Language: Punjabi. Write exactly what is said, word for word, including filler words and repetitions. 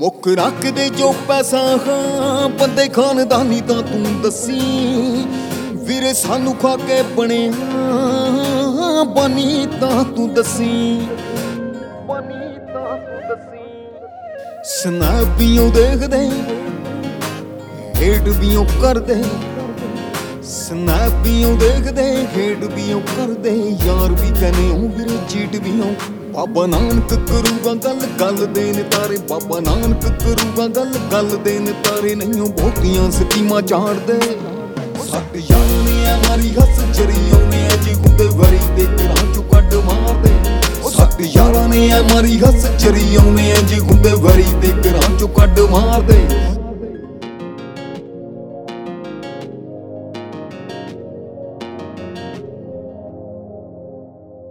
ਮੁੱਖ ਰੱਖਦੇ ਜੋ ਪੈਸਾ ਹਾਂ ਬੰਦੇ ਖਾਨਦਾਨੀ ਤਾਂ ਤੂੰ ਦੱਸੀ ਵੀਰੇ ਸਾਨੂੰ ਖਾ ਕੇ ਬਣਿਆ ਬਣੀ ਤਾਂ ਤੂੰ ਦੱਸੀ ਬਣੀ ਤਾਂ ਤੂੰ ਦੱਸੀ ਸਨੈਪੀਓ ਦੇਖਦੇ ਹੇਟ ਵੀਓ ਕਰਦੇ ਸਨੈਪੀਓ ਦੇਖਦੇ ਹੇਟ ਵੀਓ ਕਰਦੇ ਯਾਰ ਵੀ ਕਹਿੰਦੇ ਉਹ ਵੀਰੇ ਚੀਟ ਵੀਓ ਬਾਬਾ ਨਾਨਕ ਕਰੂਗਾ ਗੱਲ ਗੱਲ ਦੇ ਨੇ ਤਾਰੇ ਬਾਬਾ ਨਾਨਕ ਕਰੂਗਾ ਗੱਲ ਗੱਲ ਦੇ ਨੇ ਤਾਰੇ ਨਹੀਂ ਬਹੁਤੀਆਂ ਸਕੀਮਾਂ ਝਾੜਦੇ ਸੱਟ ਯਾਰ ਨੇ ਆ ਮਾਰੀ ਹੱਸ ਚਰੀਓ ਨੇ ਜੀ ਹੁੰਦੇ ਵਰੀ ਤੇ ਘਰਾਂ ਚੋਂ ਕੱਢ ਮਾਰਦੇ ਸੱਟ ਯਾਰਾਂ ਨੇ ਆ ਮਾਰੀ ਹੱਸ ਚਰੀਓ ਨੇ ਜੀ ਹੁੰਦੇ ਵਰੀ ਤੇ ਘਰਾਂ ਚੋਂ ਕੱਢ ਮਾਰਦੇ